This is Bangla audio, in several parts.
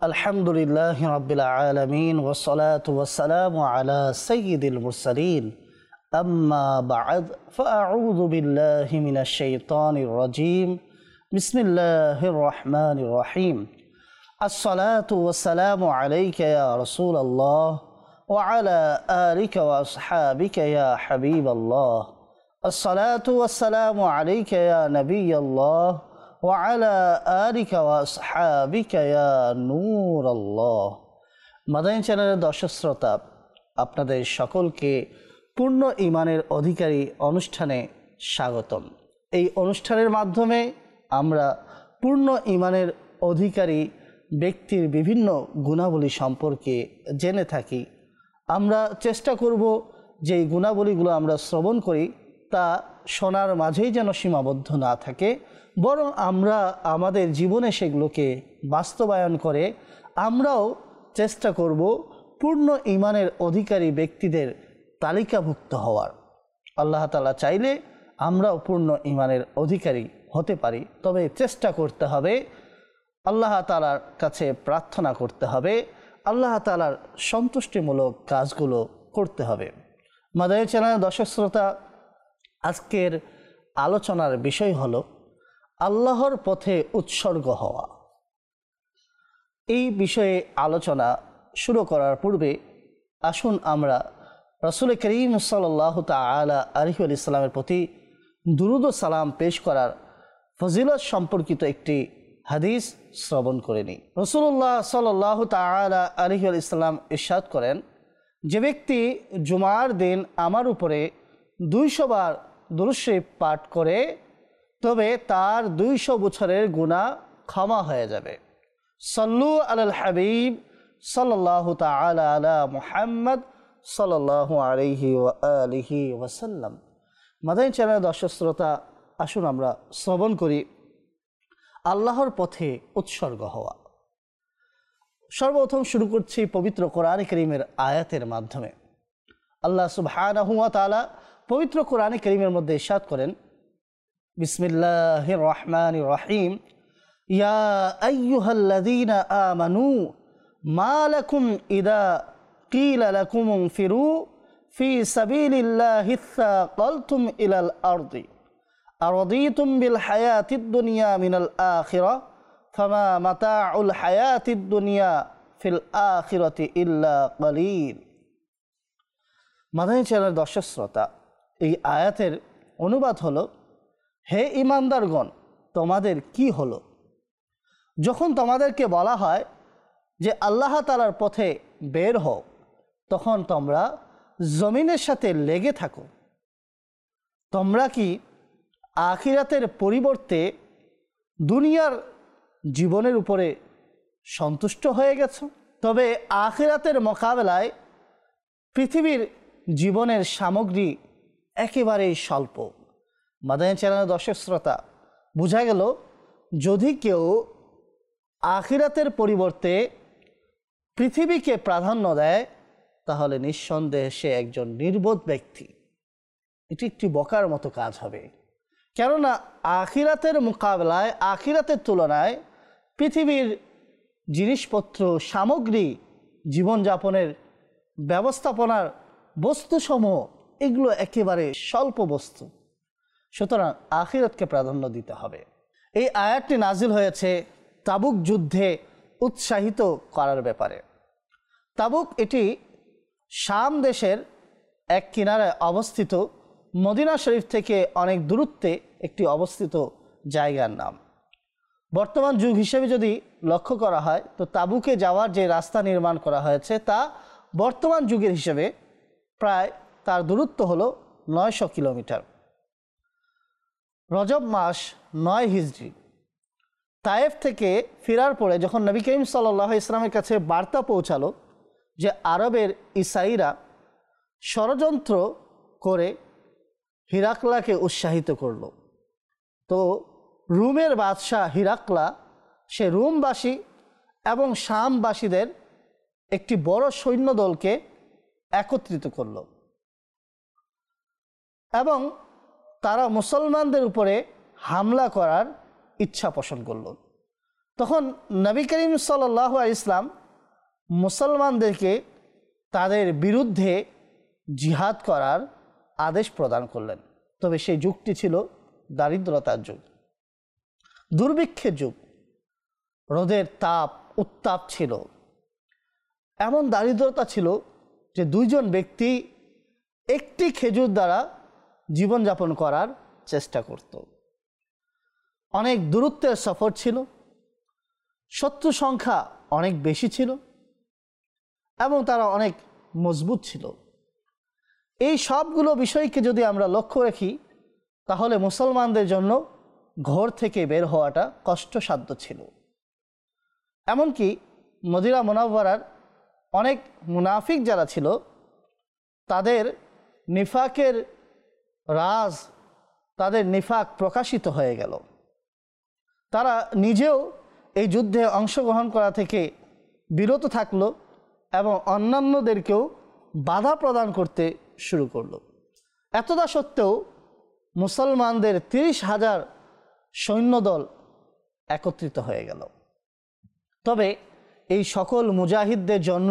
আলহামদুলিল্লাহি রাব্বিল আলামিন ওয়াসসালাতু ওয়াসসালামু আলা সাইয়্যিদিল মুরসালিন আম্মা বা'দ ফাআউযু বিল্লাহি মিনাশ শাইতানির রাজীম বিসমিল্লাহির রহমানির রহিম আসসালাতু ওয়াসসালামু আলাইকা ইয়া রাসূলাল্লাহ ওয়া আলা আলিকা ওয়া আসহাবিকা ইয়া হাবিবাল্লাহ আসসালাতু ওয়াসসালামু আলাইকা ইয়া নাবিয়াল্লাহ ওয়ালা আলিকা ওয়া আসহাবিকা ইয়া নূরাল্লাহ। মাদানী চ্যানেলের দর্শক শ্রোতা, আপনাদের সকলকে পূর্ণ ঈমানের অধিকারী অনুষ্ঠানে স্বাগতম। এই অনুষ্ঠানের মাধ্যমে আমরা পূর্ণ ঈমানের অধিকারী ব্যক্তির বিভিন্ন গুণাবলী সম্পর্কে জেনে থাকি। আমরা চেষ্টা করব যে এই গুণাবলীগুলো আমরা শ্রবণ করি তা শোনার মাঝেই যেন সীমাবদ্ধ না থাকে, বরং আমরা আমাদের জীবনে সেগুলোকে বাস্তবায়ন করে আমরাও চেষ্টা করব পূর্ণ ঈমানের অধিকারী ব্যক্তিদের তালিকাভুক্ত হওয়ার। আল্লাহ তাআলা চাইলে আমরাও পূর্ণ ঈমানের অধিকারী হতে পারি, তবে চেষ্টা করতে হবে, আল্লাহ তাআলার কাছে প্রার্থনা করতে হবে, আল্লাহ তাআলার সন্তুষ্টিমূলক কাজগুলো করতে হবে। মাদানী চ্যানেলের দর্শক শ্রোতা, আজকের আলোচনার বিষয় হলো আল্লাহর পথে উৎসর্গ হওয়া। এই বিষয়ে আলোচনা শুরু করার পূর্বে আসুন আমরা রাসূল করিম সাল্লাল্লাহু তাআলা আলাইহি ওয়াসাল্লামের প্রতি দুরূদ ও সালাম পেশ করার ফজিলত সম্পর্কিত একটি হাদিস শ্রবণ করে নিই। রাসূলুল্লাহ সাল্লাল্লাহু তাআলা আলাইহি ওয়াসাল্লাম ইরশাদ করেন, যে ব্যক্তি জুমার দিন আমার উপরে 200 বার দুরূদ শরীফ পাঠ করে তবে তার 200 বছরের গুনাহ ক্ষমা হয়ে যাবে। সাল্লু আলাল হাবিব সাল্লাল্লাহু তাআলা আলা মুহাম্মদ সাল্লাল্লাহু আলাইহি ওয়া আলিহি ওয়াসাল্লাম। মাদানী চ্যানেলের দর্শক শ্রোতা, আসুন আমরা শ্রবণ করি আল্লাহর পথে উৎসর্গ হওয়া। সর্বপ্রথম শুরু করছি পবিত্র কোরআনে কারীমের আয়াতের মাধ্যমে। আল্লাহ সুবহানাহু ওয়া তাআলা পবিত্র কোরআনে কারীমের মধ্যে ইরশাদ করেন, বিসমিল্লাহির রহমানির রহিম, ইয়া আইয়ুহাল্লাযীনা আমানু মা লাকুম ইযা কিলা লাকুম ইনফিরু ফি সাবিলিল্লাহি সাকালতুম ইলাল আরদি আরাদিতুম বিল হায়াতিদ দুনিয়া মিনাল আখিরাহ ফামা মাতাউল হায়াতিদ দুনিয়া ফিল আখিরাতি ইল্লা কলিল। মাদানী চ্যানেলের দর্শক শ্রোতা, এই আয়াতের অনুবাদ হলো, হে ঈমানদারগণ, তোমাদের কি হলো? যখন তোমাদেরকে বলা হয় যে আল্লাহ তাআলার পথে বের হও, তখন তোমরা জমিনের সাথে লেগে থাকো। তোমরা কি আখিরাতের পরিবর্তে দুনিয়ার জীবনের উপরে সন্তুষ্ট হয়ে গেছো? তবে আখিরাতের মোকাবেলায় পৃথিবীর জীবনের সামগ্রী একেবারেই স্বল্প। মাদানী চ্যানেলের দর্শক শ্রোতা, বোঝা গেল যদি কেউ আখিরাতের পরিবর্তে পৃথিবীকে প্রাধান্য দেয় তাহলে নিঃসন্দেহে সে একজন নির্বোধ ব্যক্তি। এটি একটি বোকার মতো কাজ হবে, কেননা আখিরাতের মোকাবেলায়, আখিরাতের তুলনায় পৃথিবীর জিনিসপত্র, সামগ্রী, জীবনযাপনের ব্যবস্থাপনার বস্তুসমূহ এগুলো একেবারে স্বল্প বস্তু। সুতরাং আখিরাতকে প্রাধান্য দিতে হবে। এই আয়াতটি নাজিল হয়েছে তাবুক যুদ্ধে উৎসাহিত করার ব্যাপারে। তাবুক এটি শাম দেশের এক কিনারায় অবস্থিত, মদিনা শরীফ থেকে অনেক দূরত্বে একটি অবস্থিত জায়গার নাম। বর্তমান যুগ হিসেবে যদি লক্ষ্য করা হয় তো তাবুকে যাওয়ার যে রাস্তা নির্মাণ করা হয়েছে তা বর্তমান যুগের হিসেবে প্রায় তার দূরত্ব হলো 900 কিলোমিটার। রজব মাস 9 হিজরি তায়েফ থেকে ফেরার পরে যখন নবী করিম সাল্লাল্লাহু আলাইহি ওয়াসাল্লামের কাছে বার্তা পৌঁছালো যে আরবের ঈসাইরা ষড়যন্ত্র করে হিরাকলাকে উৎসাহিত করলো, তো রোমের বাদশাহ হিরাকলা সে রোমবাসী এবং শামবাসীদের একটি বড় সৈন্যদলকে একত্রিত করল এবং তারা মুসলমানদের উপরে হামলা করার ইচ্ছা পোষণ করল। তখন নবী করিম সাল্লাল্লাহু আলাইহি ওয়াসাল্লাম মুসলমানদেরকে তাদের বিরুদ্ধে জিহাদ করার আদেশ প্রদান করলেন। তবে সেই যুগটি ছিল দারিদ্রতার যুগ, দুর্ভিক্ষের যুগ, রোদের তাপ উত্তাপ ছিল, এমন দারিদ্রতা ছিল যে দুইজন ব্যক্তি একটি খেজুর দ্বারা জীবনযাপন করার চেষ্টা করত। অনেক দূরত্বের সফর ছিল, শত্রু সংখ্যা অনেক বেশি ছিল এবং তারা অনেক মজবুত ছিল। এই সবগুলো বিষয়কে যদি আমরা লক্ষ্য রাখি তাহলে মুসলমানদের জন্য ঘর থেকে বের হওয়াটা কষ্টসাধ্য ছিল। এমনকি মদিনা মুনাওয়ারার অনেক মুনাফিক যারা ছিল তাদের নিফাকের রাজ, তাদের নিফাক প্রকাশিত হয়ে গেল। তারা নিজেও এই যুদ্ধে অংশগ্রহণ করা থেকে বিরত থাকলো এবং অন্যান্যদেরকেও বাধা প্রদান করতে শুরু করলো। এতটা সত্ত্বেও মুসলমানদের 30,000 সৈন্যদল একত্রিত হয়ে গেল। তবে এই সকল মুজাহিদদের জন্য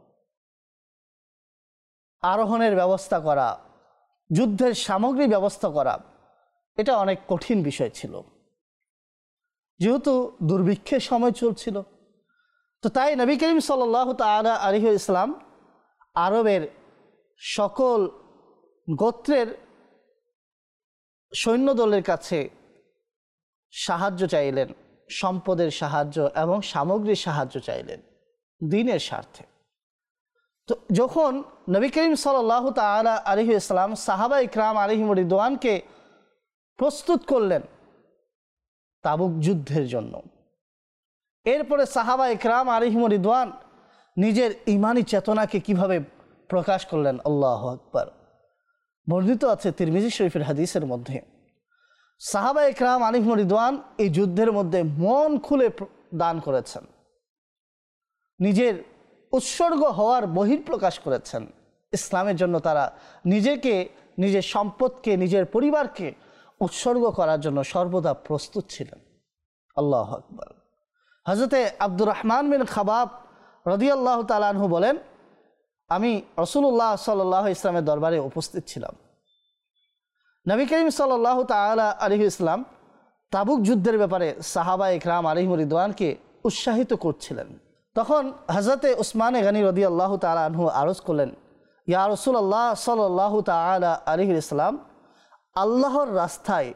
আরোহণের ব্যবস্থা করা, যুদ্ধের সামগ্রী ব্যবস্থা করা, এটা অনেক কঠিন বিষয় ছিল, যেহেতু দুর্ভিক্ষের সময় চলছিল। তো তাই নবী করিম সাল্লাল্লাহু তাআলা আলাইহি ওয়াসাল্লাম আরবের সকল গোত্রের সৈন্যদলের কাছে সাহায্য চাইলেন, সম্পদের সাহায্য এবং সামগ্রীর সাহায্য চাইলেন দ্বীনের স্বার্থে। তো যখন নবী করিম সাল্লাল্লাহু তাআলা আলাইহি ওয়াসাল্লাম সাহাবা ইকরাম আলাইহিম রিদওয়ানকে প্রস্তুত করলেন তাবুক যুদ্ধের জন্য, এরপরে সাহাবা ইকরাম আলাইহিম রিদওয়ান নিজের ঈমানি চেতনাকে কিভাবে প্রকাশ করলেন, আল্লাহু আকবার। বর্ণিত আছে তিরমিজি শরীফের হাদিসের মধ্যে, সাহাবা ইকরাম আলাইহিম রিদওয়ান এই যুদ্ধের মধ্যে মন খুলে দান করেছেন, নিজের উৎসর্গ হওয়ার বহিঃপ্রকাশ করেছেন। ইসলামের জন্য তারা নিজেকে, নিজের সম্পদকে, নিজের পরিবারকে উৎসর্গ করার জন্য সর্বদা প্রস্তুত ছিলেন। আল্লাহু আকবার। হযরতে আব্দুর রহমান বিন খাবাব রাদিয়াল্লাহু তাআলা আনহু বলেন, আমি রাসূলুল্লাহ সাল্লাল্লাহু আলাইহি ওয়াসাল্লামের দরবারে উপস্থিত ছিলাম। নবী করিম সাল্লাল্লাহু তাআলা আলাইহি ওয়াসাল্লাম তাবুক যুদ্ধের ব্যাপারে সাহাবা ইকরাম আলাইহিম রিদওয়ানকে উৎসাহিত করছিলেন। তখন হযরতে উসমানে গনি রাদিয়াল্লাহু তাআলা আনহু আরজ করলেন, ইয়া রাসূলুল্লাহ সাল্লাল্লাহু তাআলা আলাইহি ওয়াসাল্লাম, আল্লাহর রাস্তায়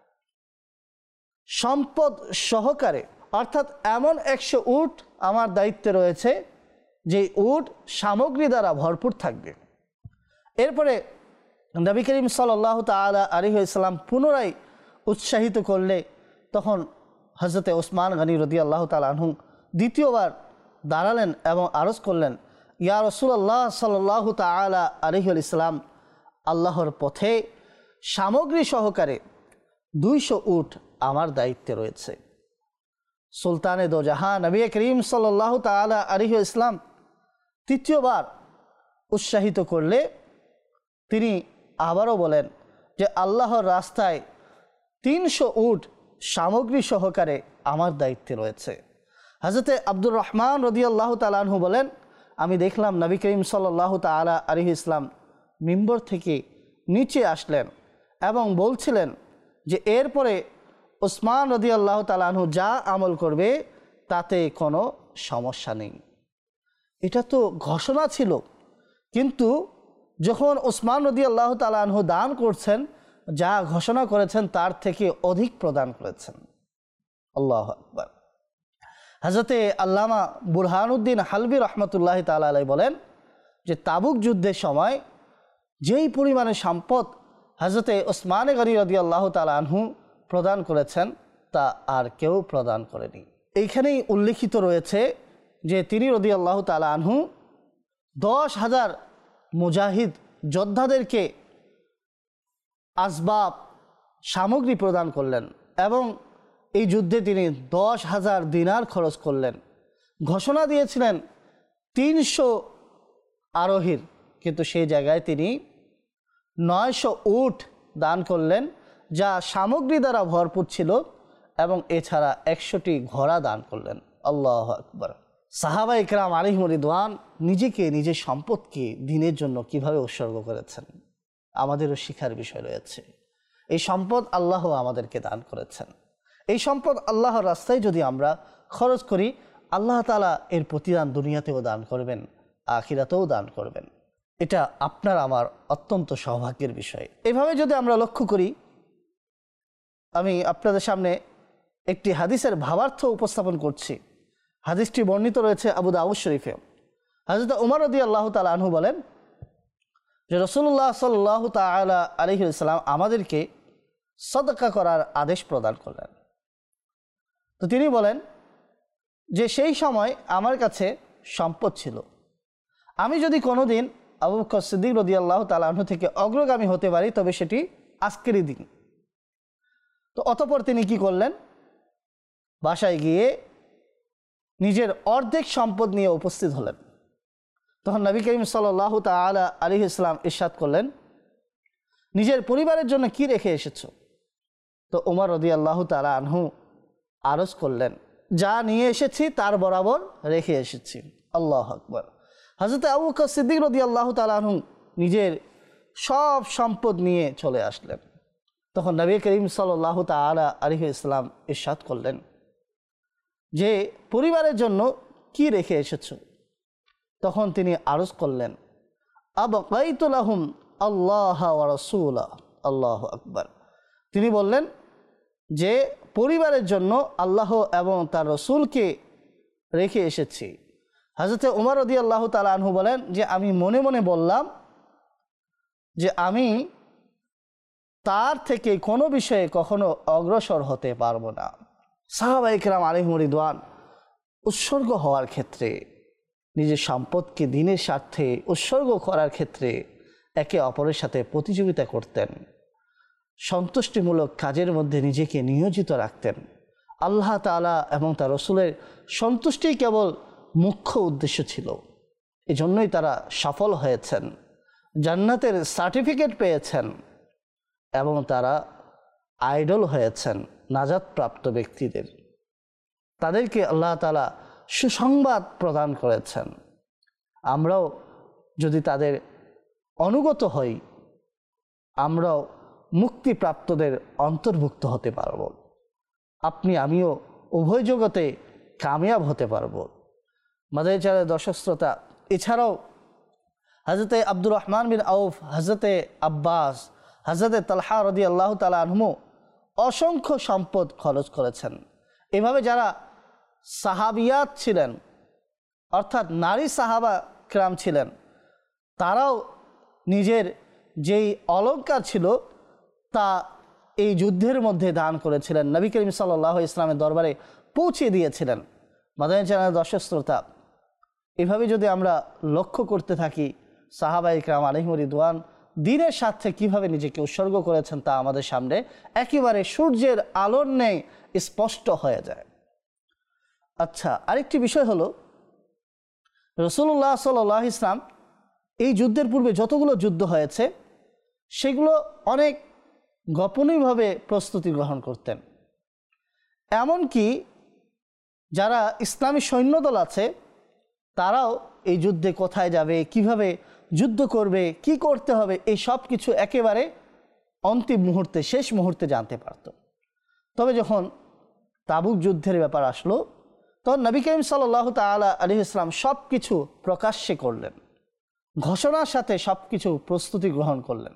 সম্পদ সহকারে, অর্থাৎ এমন 100 উট আমার দায়িত্বে রয়েছে যে উট সামগ্রী দ্বারা ভরপুর থাকবে। এরপরে নবী করিম সাল্লাল্লাহু তাআলা আলাইহি ওয়াসাল্লাম পুনরায় উৎসাহিত করলে তখন হযরতে ওসমান গনি রাদিয়াল্লাহু তাআলা আনহু দ্বিতীয়বার দাঁড়ালেন এবং আরজ করলেন, ইয়া রাসূলুল্লাহ সাল্লাল্লাহু তাআলা আলাইহি ওয়াসাল্লাম, আল্লাহর পথে সামগ্রী সহকারে 200 উট আমার দায়িত্বে রয়েছে। সুলতানে দো জাহান নবী করিম সাল্লাল্লাহু তাআলা আলাইহি ওয়াসাল্লাম তৃতীয়বার উৎসাহিত করলে তিনি আবারও বলেন যে আল্লাহর রাস্তায় 300 উট সামগ্রী সহকারে আমার দায়িত্বে রয়েছে। হযরতে আব্দুর রহমান রাদিয়াল্লাহু তাআলা আনহু বলেন, আমি দেখলাম নবী করিম সাল্লাল্লাহু তাআলা আলাইহি ওয়াসাল্লাম মিম্বর থেকে নিচে আসলেন এবং বলছিলেন যে এরপরে ওসমান রাদিয়াল্লাহু তাআলা আনহু যা আমল করবে তাতে কোনো সমস্যা নেই। এটা তো ঘোষণা ছিল, কিন্তু যখন ওসমান রাদিয়াল্লাহু তাআলা আনহু দান করছেন, যা ঘোষণা করেছেন তার থেকে অধিক প্রদান করেছেন। আল্লাহু আকবার। হযরতে আল্লামা বুরহানুদ্দিন হালবি রহমতুল্লাহ তাআলা আলাইহি বলেন যে তাবুক যুদ্ধের সময় যেই পরিমাণে সম্পদ হযরতে ওসমান গনি রাদিয়াল্লাহু তাআলা আনহু প্রদান করেছেন তা আর কেউ প্রদান করেনি। এইখানেই উল্লেখিত রয়েছে যে তিনি রাদিয়াল্লাহু তাআলা আনহু 10,000 মুজাহিদ যোদ্ধাদেরকে আসবাব সামগ্রী প্রদান করলেন এবং এই যুদ্ধে তিনি 10,000 দিনার খরচ করলেন। ঘোষণা দিয়েছিলেন 300 আরোহীর, কিন্তু সেই জায়গায় তিনি 900 উট দান করলেন, যা সামগ্রী দ্বারা ভরপুর ছিল এবং এছাড়া 100টি ঘোড়া দান করলেন। আল্লাহু আকবার। সাহাবা ইকরাম আলাইহিম রিদওয়ান নিজেকে, নিজের সম্পদকে দ্বীনের জন্য কিভাবে উৎসর্গ করেছেন আমাদেরও শিখার বিষয় রয়েছে। এই সম্পদ আল্লাহ আমাদেরকে দান করেছেন। এই সম্পদ আল্লাহর রাস্তায় যদি আমরা খরচ করি, আল্লাহ তাআলা এর প্রতিদান দুনিয়াতেও দান করবেন, আখিরাতেও দান করবেন। এটা আপনার আমার অত্যন্ত সৌভাগ্যের বিষয়। এভাবে যদি আমরা লক্ষ্য করি, আমি আপনাদের সামনে একটি হাদিসের ভাবার্থ উপস্থাপন করছি। হাদিসটি বর্ণিত রয়েছে আবু দাউদ শরীফে। হযরত উমর রাদিয়াল্লাহু তাআলা আনহু বলেন যে রাসূলুল্লাহ সাল্লাল্লাহু তাআলা আলাইহি ওয়াসাল্লাম আমাদেরকে সদকা করার আদেশ প্রদান করলেন। তো তিনি বলেন যে সেই সময় আমার কাছে সম্পদ ছিল, আমি যদি কোনোদিন আবু বকর সিদ্দিক রাদিয়াল্লাহু তাআলা আনহু থেকে অগ্রগামী হতে পারি তবে সেটি আজকেরই দিন। তো অতঃপর তিনি কি করলেন, বাসায় গিয়ে নিজের অর্ধেক সম্পদ নিয়ে উপস্থিত হলেন। তখন নবী করিম সাল্লাল্লাহু তাআলা আলাইহি ওয়াসাল্লাম ইরশাদ করলেন, নিজের পরিবারের জন্য কি রেখে এসেছো? তো উমর রাদিয়াল্লাহু তাআলা আনহু আরজ করলেন, যা নিয়ে এসেছি তার বরাবর রেখে এসেছি। আল্লাহু আকবার। হযরত আবু বকর সিদ্দিক রাদিয়াল্লাহু তাআলা আনহু নিজের সব সম্পদ নিয়ে চলে আসলেন। তখন নবী করিম সাল্লাল্লাহু তাআলা আলাইহি ওয়াসাল্লাম ইরশাদ করলেন যে পরিবারের জন্য কি রেখে এসেছো? তখন তিনি আরজ করলেন, আবকাইতু লাহুম আল্লাহ ওয়া রাসূলা। আল্লাহু আকবার। তিনি বললেন যে পরিবারের জন্য আল্লাহ এবং তার রসুলকে রেখে এসেছি। হযরত উমর রাদিয়াল্লাহু তাআলা আনহু বলেন যে আমি মনে মনে বললাম যে আমি তার থেকে কোনো বিষয়ে কখনো অগ্রসর হতে পারবো না। সাহাবায়ে কেরাম আলাইহিম রিদওয়ান উৎসর্গ হওয়ার ক্ষেত্রে, নিজের সম্পদকে দ্বীনের স্বার্থে উৎসর্গ করার ক্ষেত্রে একে অপরের সাথে প্রতিযোগিতা করতেন, সন্তুষ্টিমূলক কাজের মধ্যে নিজেকে নিয়োজিত রাখতেন। আল্লাহ তাআলা এবং তার রসুলের সন্তুষ্টি কেবল মুখ্য উদ্দেশ্য ছিল। এজন্যই তারা সফল হয়েছেন, জান্নাতের সার্টিফিকেট পেয়েছেন এবং তারা আইডল হয়েছেন নাজাতপ্রাপ্ত ব্যক্তিদের। তাদেরকে আল্লাহ তাআলা সুসংবাদ প্রদান করেছেন। আমরাও যদি তাদের অনুগত হই, আমরাও মুক্তিপ্রাপ্তদের অন্তর্ভুক্ত হতে পারব। আপনি আমিও উভয় জগতে কামিয়াব হতে পারব। মাদানী চ্যানেলের দর্শক শ্রোতা, এছাড়াও হযরতে আব্দুর রহমান বিন আউফ, হযরতে আব্বাস, হযরতে তালহা রাদিয়াল্লাহু তাআলা আনহু অসংখ্য সম্পদ খরচ করেছেন। এভাবে যারা সাহাবিয়াত ছিলেন, অর্থাৎ নারী সাহাবা কিরাম ছিলেন, তারাও নিজের যেই অলংকার ছিল তা এই যুদ্ধের মধ্যে দান করেছিলেন, নবী করিম সাল্লাল্লাহু আলাইহি ওয়াসাল্লামের দরবারে পৌঁছে দিয়েছিলেন। মাদানী চ্যানেলের দর্শক শ্রোতা, এভাবে যদি আমরা লক্ষ্য করতে থাকি সাহাবায়ে কেরাম আলাইহিম রিদওয়ান দ্বীনের স্বার্থে কীভাবে নিজেকে উৎসর্গ করেছেন তা আমাদের সামনে একেবারে সূর্যের আলোর ন্যায় স্পষ্ট হয়ে যায়। আচ্ছা, আরেকটি বিষয় হলো রাসূলুল্লাহ সাল্লাল্লাহু আলাইহি ওয়াসাল্লাম এই যুদ্ধের পূর্বে যতগুলো যুদ্ধ হয়েছে সেগুলো অনেক গোপনীয়ভাবে প্রস্তুতি গ্রহণ করতেন। এমনকি যারা ইসলামী সৈন্যদল আছে তারাও এই যুদ্ধে কোথায় যাবে, কিভাবে যুদ্ধ করবে, কি করতে হবে, এই সব কিছু একেবারে অন্তিম মুহূর্তে, শেষ মুহূর্তে জানতে পারত। তবে যখন তাবুক যুদ্ধের ব্যাপার আসলো তখন নবী করিম সাল্লাল্লাহু তাআলা আলাইহি ওয়াসাল্লাম সব কিছু প্রকাশ্যে করলেন, ঘোষণার সাথে সব কিছু প্রস্তুতি গ্রহণ করলেন।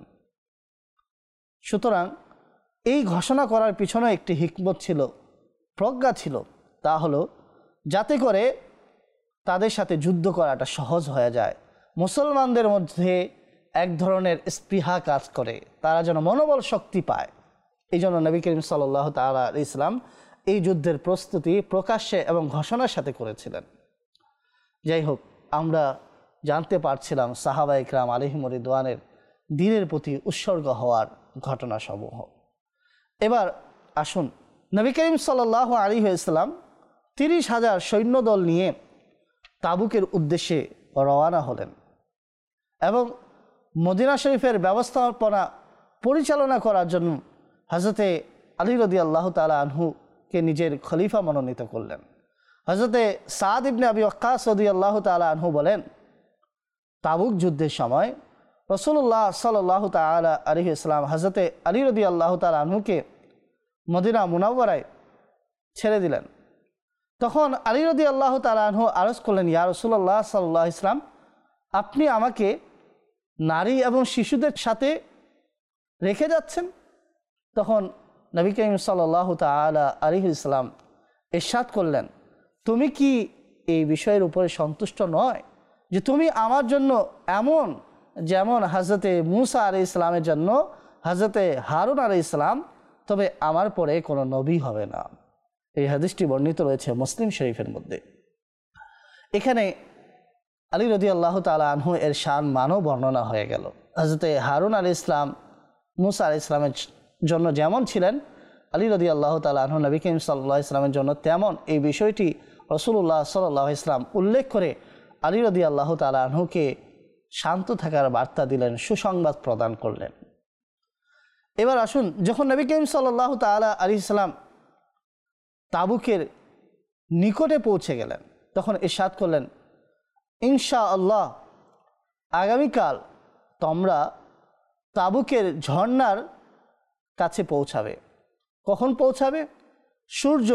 সুতরাং এই ঘোষণা করার পিছনে একটি হিকমত ছিল, প্রজ্ঞা ছিল, তা হলো যাতে করে তাদের সাথে যুদ্ধ করাটা সহজ হয়ে যায়, মুসলমানদের মধ্যে এক ধরনের স্পৃহা কাজ করে, তারা যেন মনোবল শক্তি পায়। এই জন্য নবী করিম সাল্লাল্লাহু তাআলা আলাইহি ওয়াসাল্লাম এই যুদ্ধের প্রস্তুতি প্রকাশ্যে এবং ঘোষণার সাথে করেছিলেন। যাই হোক, আমরা জানতে পারছিলাম সাহাবায়ে কেরাম আলাইহিম রিদওয়ানের দ্বীনের প্রতি উৎসর্গ হওয়ার ঘটনাসমূহ। এবার আসুন, নবী করিম সাল্লাল্লাহু আলাইহি ওয়াসাল্লাম 30,000 সৈন্যদল নিয়ে তাবুকের উদ্দেশ্যে রওনা হলেন এবং মদিনা শরীফের ব্যবস্থাপনা পরিচালনা করার জন্য হযরতে আলী রাদিয়াল্লাহু তাআলা আনহু কে নিজের খলিফা মনোনীত করলেন। হযরতে সাদ ইবনে আবি ওয়াক্কাস রাদিয়াল্লাহু তাআলা আনহু বলেন, তাবুক যুদ্ধের সময় রাসূলুল্লাহ সাল্লাল্লাহু তাআলা আলাইহি ওয়াসাল্লাম হযরতে আলী রাদিয়াল্লাহু তাআলা আনহুকে মদিনা মুনাওয়ারায় ছেড়ে দিলেন। তখন আলী রাদিয়াল্লাহু তাআলা আনহু আরজ করলেন, ইয়া রাসূলুল্লাহ সাল্লাল্লাহু আলাইহি ওয়াসাল্লাম, আপনি আমাকে নারী এবং শিশুদের সাথে রেখে যাচ্ছেন। তখন নবী করিম সাল্লাল্লাহু তাআলা আলাইহি ওয়াসাল্লাম ইরশাদ করলেন, তুমি কি এই বিষয়ের উপরে সন্তুষ্ট নয় যে তুমি আমার জন্য এমন যেমন হযরতে মূসা আলাইহিস সালামের জন্য হযরতে হারুন আলাইহিস সালাম, তবে আমার পরে কোনো নবী হবে না। এই হাদিসটি বর্ণিত রয়েছে মুসলিম শরীফের মধ্যে। এখানে আলী রাদিয়াল্লাহু তাআলা আনহু এর শান মানও বর্ণনা হয়ে গেল। হযরতে হারুন আলাইহিস সালাম মূসা আলাইহিস সালামের জন্য যেমন ছিলেন, আলী রাদিয়াল্লাহু তাআলা আনহু নবী করিম সাল্লাল্লাহু আলাইহি ওয়াসাল্লামের জন্য তেমন। এই বিষয়টি রাসূলুল্লাহ সাল্লাল্লাহু আলাইহি ওয়াসাল্লাম উল্লেখ করে আলী রাদিয়াল্লাহু তাআলা আনহুকে শান্ত থাকার বার্তা দিলেন, সুসংবাদ প্রদান করলেন। এবার আসুন, যখন নবী করিম সাল্লাল্লাহু তাআলা আলাইহি ওয়াসাল্লাম তাবুকের নিকটে পৌঁছে গেলেন, তখন ইরশাদ করলেন, ইনশাআল্লাহ আগামীকাল তোমরা তাবুকের ঝর্ণার কাছে পৌঁছাবে। কখন পৌঁছাবে? সূর্য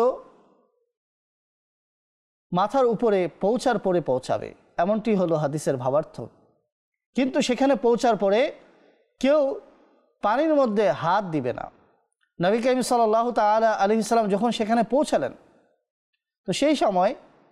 মাথার উপরে পৌঁছার পরে পৌঁছাবে, এমনটি হলো হাদিসের ভাবার্থ। কিন্তু সেখানে পৌঁছার পরে কেউ পানির মধ্যে হাত দিবে না। নবী করিম সাল্লাল্লাহু তাআলা আলাইহি ওয়াসাল্লাম যখন সেখানে পৌঁছালেন, তো সেই সময়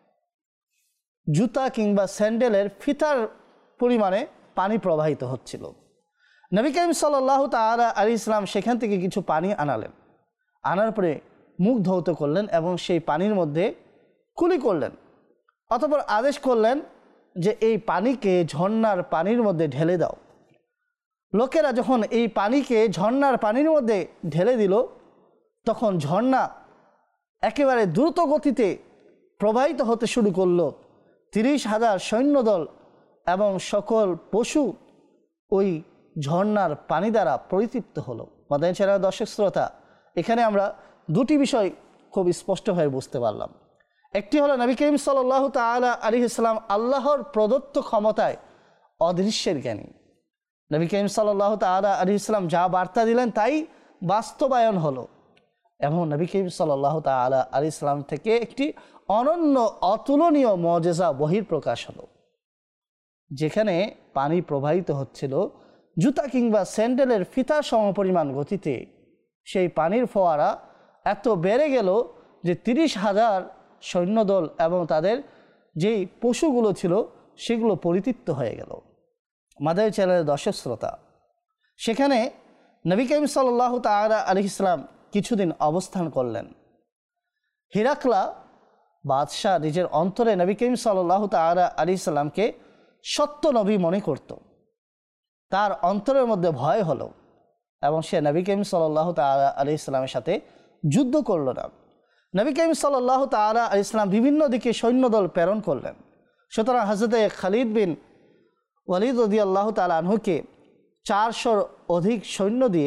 জুতা কিংবা স্যান্ডেলের ফিতার পরিমাণে পানি প্রবাহিত হচ্ছিল। নবী করিম সাল্লাল্লাহু তাআলা আলাইহি ওয়াসাল্লাম সেখান থেকে কিছু পানি আনালেন, আনার পরে মুখ ধৌত করলেন এবং সেই পানির মধ্যে কুলি করলেন। অতঃপর আদেশ করলেন যে এই পানিকে ঝর্ণার পানির মধ্যে ঢেলে দাও। লোকেরা যখন এই পানিকে ঝর্ণার পানির মধ্যে ঢেলে দিল, তখন ঝর্ণা একেবারে দ্রুত গতিতে প্রবাহিত হতে শুরু করলো। 30,000 সৈন্যদল এবং সকল পশু ওই ঝর্ণার পানি দ্বারা পরিতৃপ্ত হলো। মাদানী চ্যানেল দর্শক শ্রোতা, এখানে আমরা দুটি বিষয় খুব স্পষ্টভাবে বুঝতে পারলাম। একটি হলো নবী করিম সাল্লাল্লাহু তাআলা আলাইহি ওয়াসাল্লাম আল্লাহর প্রদত্ত ক্ষমতায় অদৃশ্যের জ্ঞানী। নবী করিম সাল্লাল্লাহু তাআলা আলাইহি ওয়াসাল্লাম যা বার্তা দিলেন তাই বাস্তবায়ন হলো এবং নবী করিম সাল্লাল্লাহু তাআলা আলাইহি ওয়াসাল্লাম থেকে একটি অনন্য অতুলনীয় মুজিজা বহিঃপ্রকাশ হলো। যেখানে পানি প্রবাহিত হচ্ছিল জুতা কিংবা স্যান্ডেলের ফিতা সমপরিমাণ গতিতে, সেই পানির ফোয়ারা এত বেড়ে গেল যে 30,000 সৈন্যদল এবং তাদের যেই পশুগুলো ছিল সেগুলো পরিতৃপ্ত হয়ে গেল। মাদানী চ্যানেলের দর্শক শ্রোতা, সেখানে নবী করিম সাল্লাল্লাহু তাআলা আলাইহি ওয়াসাল্লাম কিছুদিন অবস্থান করলেন। হিরাকলা বাদশাহ নিজের অন্তরে নবী করিম সাল্লাল্লাহু তাআলা আলাইহি ওয়াসাল্লামকে সত্য নবী মনে করত। তার অন্তরের মধ্যে ভয় হলো এবং সে নবী করিম সাল্লাল্লাহু তাআলা আলাইহি ওয়াসাল্লামের সাথে যুদ্ধ করল না। নবী করিম সাল্লাল্লাহু তাআলা আলাইহি ওয়াসাল্লাম বিভিন্ন দিকে সৈন্যদল প্রেরণ করলেন। সুতরাং হযরতে খালিদ বিন ওয়ালিদ রাদিয়াল্লাহু তাআলা আনহুকে 400 অধিক সৈন্য দিয়ে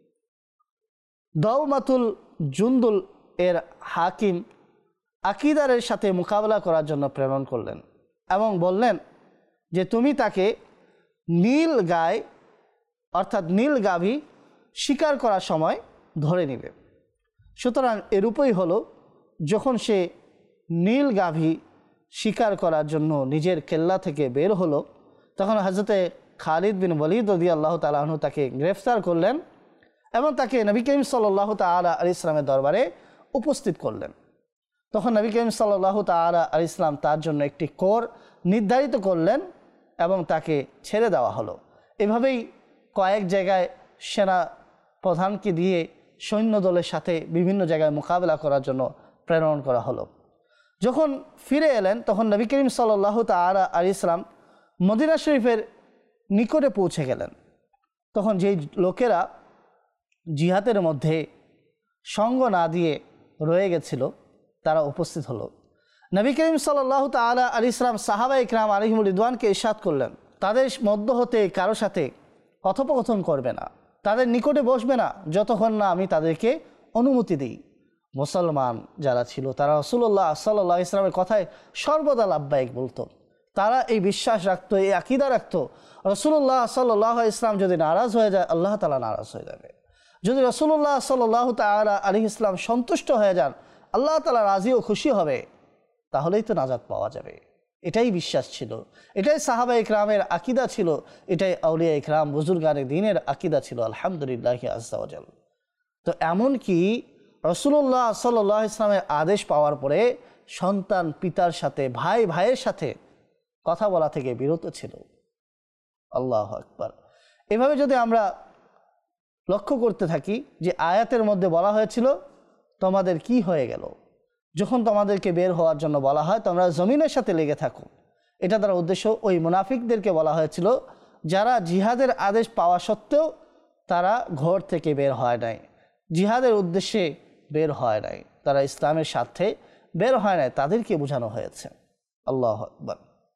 দাওমাতুল জুন্দুল এর হাকিম আকিদারের সাথে মোকাবেলা করার জন্য প্রেরণ করলেন এবং বললেন যে তুমি তাকে নীল গায় অর্থাৎ নীল গাভী শিকার করার সময় ধরে নেবে। সুতরাং এরূপই হলো, যখন সে নীল গাভী শিকার করার জন্য নিজের কেল্লা থেকে বের হলো, তখন হযরতে খালিদ বিন ওয়ালিদ রাদিয়াল্লাহু তাআলা আনহু তাকে গ্রেফতার করলেন এবং তাকে নবী করিম সাল্লাল্লাহু তাআলা আলাইহি ওয়াসাল্লামের দরবারে উপস্থিত করলেন। তখন নবী করিম সাল্লাল্লাহু তাআলা আলাইহি ওয়াসাল্লাম তার জন্য একটি কর নির্ধারিত করলেন এবং তাকে ছেড়ে দেওয়া হলো। এভাবেই কয়েক জায়গায় সেনা প্রধানকে দিয়ে সৈন্যদলের সাথে বিভিন্ন জায়গায় মোকাবেলা করার জন্য প্রেরণ করা হলো। যখন ফিরে এলেন তখন নবী করিম সাল্লাল্লাহু তাআলা আলাইহি ওয়াসাল্লাম মদিনা শরীফের নিকটে পৌঁছে গেলেন। তখন যেই লোকেরা জিহাদের মধ্যে সঙ্গ না দিয়ে রয়ে গেছিল তারা উপস্থিত হলো। নবী করিম সাল্লাল্লাহু তাআলা আলাইহি ওয়াসাল্লাম সাহাবা ইকরাম আলাইহিমুর রিদওয়ানকে ইরশাদ করলেন, তাদের মধ্য হতে কারো সাথে কথোপকথন করবে না, তাদের নিকটে বসবে না যতক্ষণ না আমি তাদেরকে অনুমতি দিই। মুসলমান যারা ছিল তারা রাসূলুল্লাহ সাল্লাল্লাহু আলাইহি ওয়াসাল্লামের কথায় সর্বদা লাব্বাইক বলতো। তারা এই বিশ্বাস রাখতো, এই আকীদা রাখতো, রাসূলুল্লাহ সাল্লাল্লাহু আলাইহি ওয়াসাল্লাম যদি নারাজ হয়ে যায় আল্লাহ তাআলা নারাজ হয়ে যাবে, যদি রাসূলুল্লাহ সাল্লাল্লাহু তাআলা আলাইহি ওয়াসাল্লাম সন্তুষ্ট হয়ে যান, আল্লাহ তাআলা রাজি ও খুশি হবে, তাহলেই তো নাজাত পাওয়া যাবে। এটাই বিশ্বাস ছিল, এটাই সাহাবা ইকরামের আকীদা ছিল, এটাই আউলিয়া ইকরাম বুজুর্গানে দ্বীনের আকীদা ছিল। আলহামদুলিল্লাহি আযজা ওয়া জাল। তো এমন কি রাসূলুল্লাহ সাল্লাল্লাহু আলাইহি ওয়াসাল্লামের আদেশ পাওয়ার পরে সন্তান পিতার সাথে, ভাই ভাইয়ের সাথে কথা বলা থেকে বিরত ছিল। আল্লাহু আকবার। এভাবে যদি আমরা লক্ষ্য করতে থাকি যে আয়াতের মধ্যে বলা হয়েছিল তোমাদের কি হয়ে গেল, যখন তোমাদেরকে বের হওয়ার জন্য বলা হয় তোমরা জমিনের সাথে লেগে থাকো, এটা দ্বারা উদ্দেশ্য ওই মুনাফিকদেরকে বলা হয়েছিল যারা জিহাদের আদেশ পাওয়া সত্ত্বেও তারা ঘর থেকে বের হয় নাই, জিহাদের উদ্দেশ্যে বের হয় নাই, তারা ইসলামের স্বার্থে বের হয় নাই, তাদেরকে বোঝানো হয়েছে। আল্লাহু আকবার।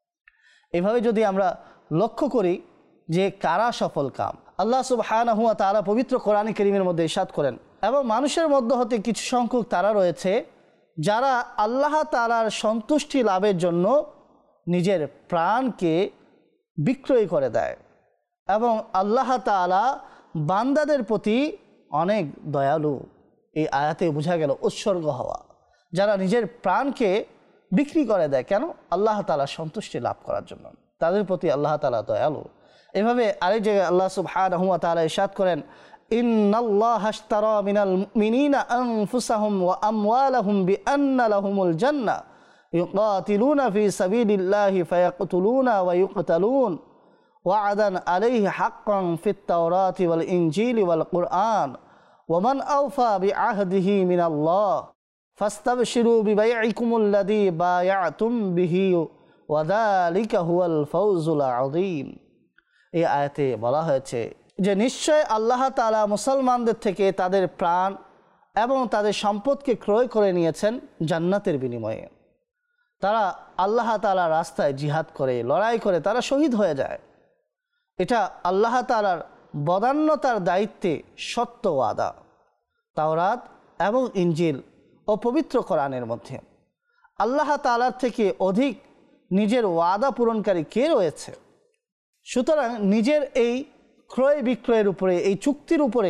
এভাবে যদি আমরা লক্ষ্য করি যে কারা সফল কাম, আল্লাহ সুবহানাহু ওয়া তাআলা পবিত্র কোরআন কারীমের মধ্যে ইরশাদ করেন, এবং মানুষের মধ্য হতে কিছু সংখ্যক তারা রয়েছে যারা আল্লাহ তাআলার সন্তুষ্টি লাভের জন্য নিজের প্রাণকে বিক্রয় করে দেয়, এবং আল্লাহ তাআলা বান্দাদের প্রতি অনেক দয়ালু। এই আয়াতে বোঝা গেল উৎসর্গ হওয়া, যারা নিজের প্রাণকে বিক্রি করে দেয় কেন? আল্লাহ তাআলা সন্তুষ্টি লাভ করার জন্য, তাদের প্রতি আল্লাহ তাআলা দয়ালু। এভাবে আরেক জায়গায় আল্লাহ সুবহানাহু ওয়া তাআলা ইরশাদ করেন, ইন্নাল্লাহা আশতারা মিনাল মুমিনিনা আনফুসাহুম ওয়া আমওয়ালাহুম বিআন্না লাহুমুল জান্নাহ ইউকাতিলুনা ফি সাবিলিল্লাহি ফায়াকতুলুনা ওয়া ইউকতালুন ওয়া'দান আলাইহি হাক্কান ফিত তাওরাতি ওয়াল ইনজিলি ওয়াল কুরআন ওয়া মান আওফা বিআহদিহি মিনাল্লাহ ফাস্তাবশিরু বিবাইইকুমুল্লাযী বায়া'তুম বিহি ওয়া যালিকা হুয়াল ফাওজুল আযীম। এই আয়াতে বলা হয়েছে যে নিশ্চয় আল্লাহ তাআলা মুসলমানদের থেকে তাদের প্রাণ এবং তাদের সম্পদকে ক্রয় করে নিয়েছেন জান্নাতের বিনিময়ে। তারা আল্লাহ তাআলার রাস্তায় জিহাদ করে, লড়াই করে তারা শহীদ হয়ে যায়। এটা আল্লাহ তাআলার বদান্যতার দায়িত্বে সত্য ওয়াদা তাওরাত এবং ইনজিল ও পবিত্র কোরআনের মধ্যে। আল্লাহ তাআলার থেকে অধিক নিজের ওয়াদা পূরণকারী কে রয়েছে? সুতরাং নিজের এই ক্রয় বিক্রয়ের উপরে, এই চুক্তির উপরে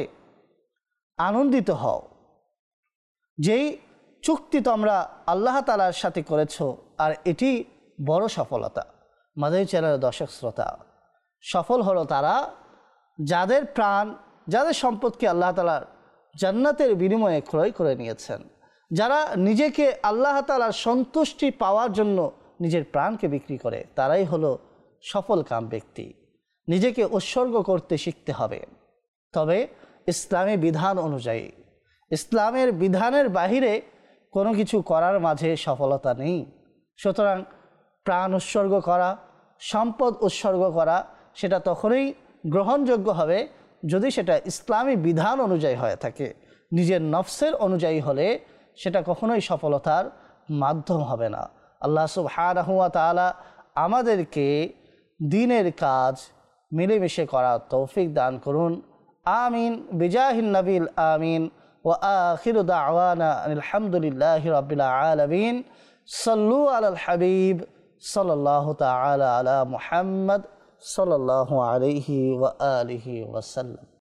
আনন্দিত হও, যেই চুক্তি তোমরা আল্লাহ তাআলার সাথে করেছ, আর এটি বড় সফলতা। মাদানী চ্যানেলের দর্শক শ্রোতা, সফল হলো তারা যাদের প্রাণ, যাদের সম্পদকে আল্লাহ তাআলার জান্নাতের বিনিময়ে ক্রয় করে নিয়েছেন, যারা নিজেকে আল্লাহ তাআলার সন্তুষ্টি পাওয়ার জন্য নিজের প্রাণকে বিক্রি করে, তারাই হলো সফল কাম ব্যক্তি। নিজেকে উৎসর্গ করতে শিখতে হবে, তবে ইসলামী বিধান অনুযায়ী। ইসলামের বিধানের বাহিরে কোনো কিছু করার মাঝে সফলতা নেই। সুতরাং প্রাণ উৎসর্গ করা, সম্পদ উৎসর্গ করা, সেটা তখনই গ্রহণযোগ্য হবে যদি সেটা ইসলামী বিধান অনুযায়ী হয়ে থাকে। নিজের নফসের অনুযায়ী হলে সেটা কখনোই সফলতার মাধ্যম হবে না। আল্লাহ সুবহানাহু ওয়া তাআলা আমাদেরকে দ্বীনের কাজ মিলেমিশে করার তৌফিক দান করুন। আমিন বিজাহিন নবিল আমিন। ওয়া আখিরু দাওয়ানা আলহামদুলিল্লাহি রাব্বিল আলামিন। সাল্লু আলাল হাবিব সাল্লাল্লাহু তাআলা আলা মুহাম্মদ সাল্লাল্লাহু আলাইহি ওয়া আলিহি ওয়া সাল্লাম।